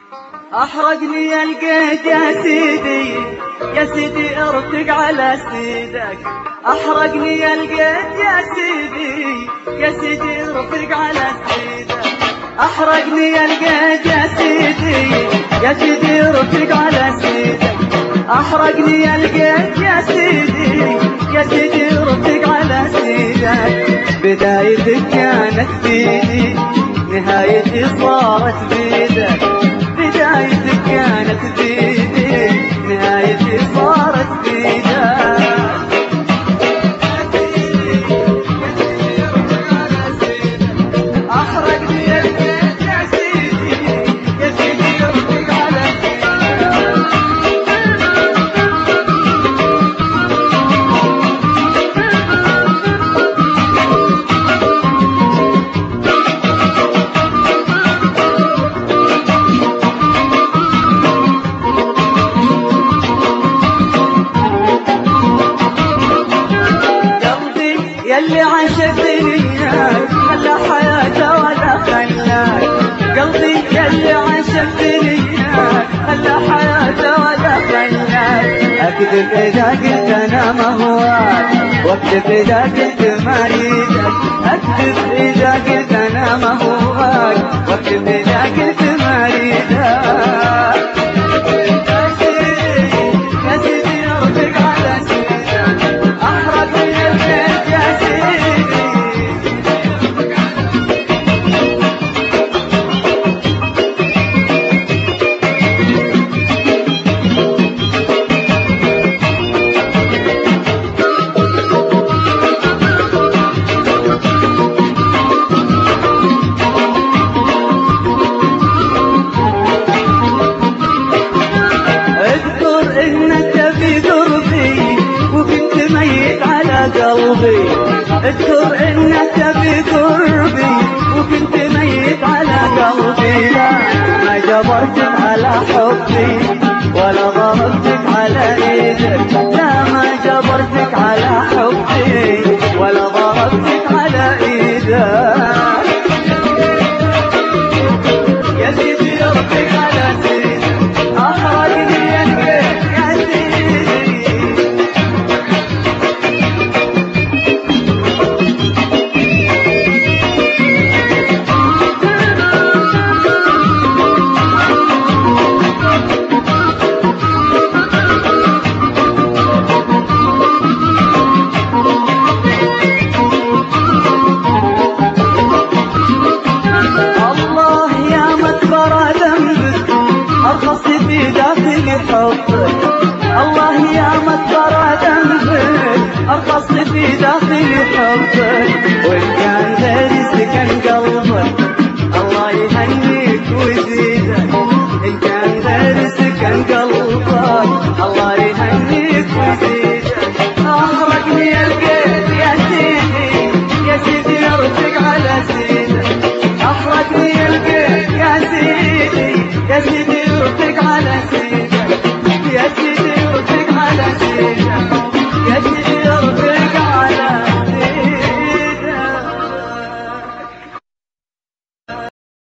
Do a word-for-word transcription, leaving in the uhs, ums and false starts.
احرقني يا القيد يا سيدي، يا سيدي ارتق على سيدك. احرقني يا القيد يا سيدي، يا سيدي ارتق على سيدك. احرقني يا القيد يا سيدي، يا سيدي ارتق على سيدك. احرقني يا القيد يا سيدي، يا سيدي ارتق على سيدك. بدايتك كانت بيدي، نهايتي صارت بيدك. بدايتك كانت بيدي، نهايتي صارت بيدك. احرقني يا القيد يا سيدي، يا سيدي ارتق على يلي عاشقتني خلى حياته ولا خلاك. قلبي يلي عاشقتني خلى حياته ولا خلاك. اكذب اذا قلت انا ما هواك، واكذب اذا قلت ما اريدك. اكذب اذا قلت انا ما هواك، واكذب اذا قلت ما اريدك. قلبي اذكر انك بقربي، وكنت ميت على قلبي. لا ما جبرتك على حبي، ولا ضربتك على ايدك. لا ما جبرتك على حبي، ولا ضربتك على ايدك. يا سيدي ارتق على سيدك. احرقني يا القيد يا سيدي. في داخل حبك الله يا مكبر ذنبك، ارخص في داخل حبك. وإن كان